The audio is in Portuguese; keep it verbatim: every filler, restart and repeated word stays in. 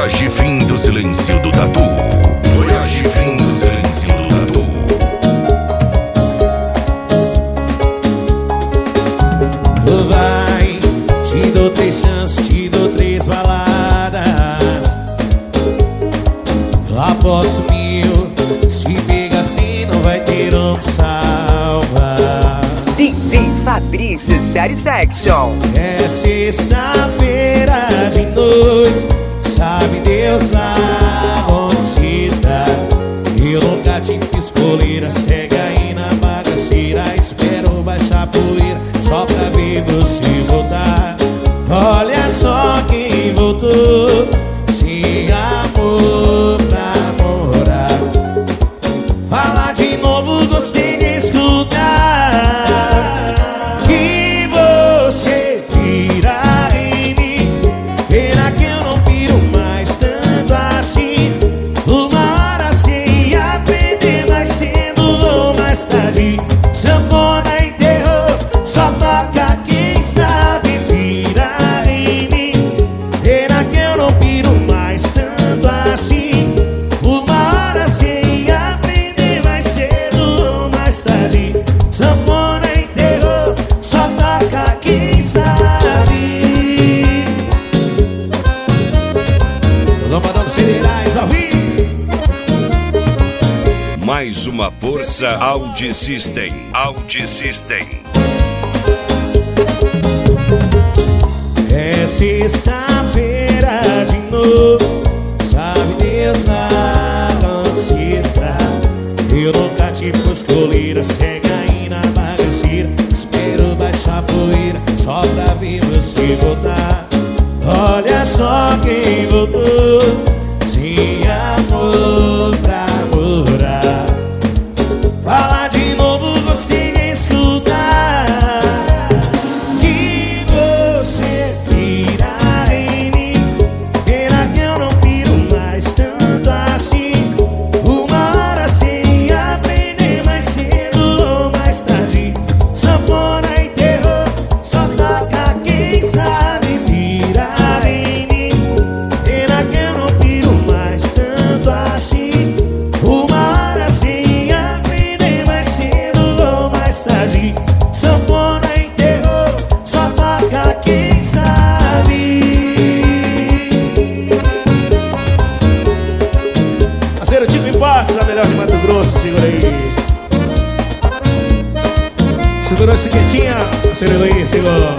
Voyage fim do silêncio do tatu. Voyage fim do silêncio do tatu. Vai, te dou três chances, te dou três baladas. Aposto mil, se pega assim não vai ter um salva. D J Fabrício Satisfaction. É sexta-feira de noite, sabe Deus lá onde se tá. Eu nunca te fiz coleira, cega aí na bagaceira. Espero baixar a poeira só pra ver você voltar. Olha só quem voltou, se amor pra morar. Fala de novo, gostei de escutar. Que você vira em mim. Pena que eu não piro mais tanto assim. Uma hora sem aprender, mais cedo ou mais tarde. Sanfona enterrou, só toca quem sabe. Vira em mim. Pena que eu não piro mais tanto assim. Uma hora sem aprender, mais cedo ou mais tarde. Sanfona enterrou, só toca quem sabe. Lombadão Federais ao vivo. Mais uma força Audi System. Audi System. É sexta-feira de novo, sabe Deus lá onde se tá. Eu nunca te pus coleira, cega aí na bagaceira. Espero baixar a poeira só pra ver você voltar. Olha só quem voltou, sem amor pra morar. Fala de novo, gostei de escutar. Que você vira em mim. Pena que eu não piro mais tanto assim. Uma hora sem aprender, mais cedo ou mais tarde. Sanfona enterrou, só toca quem sabe. Vira em mim. Pena que eu não piro mais tanto assim. Uma hora sem aprender, mais cedo ou mais tarde. Sanfona enterrou, só toca quem sabe. Parceiro Tico Importes, a melhor de Mato Grosso, segura aí. Segurou esse quietinha, parceiro Luiz, segurou.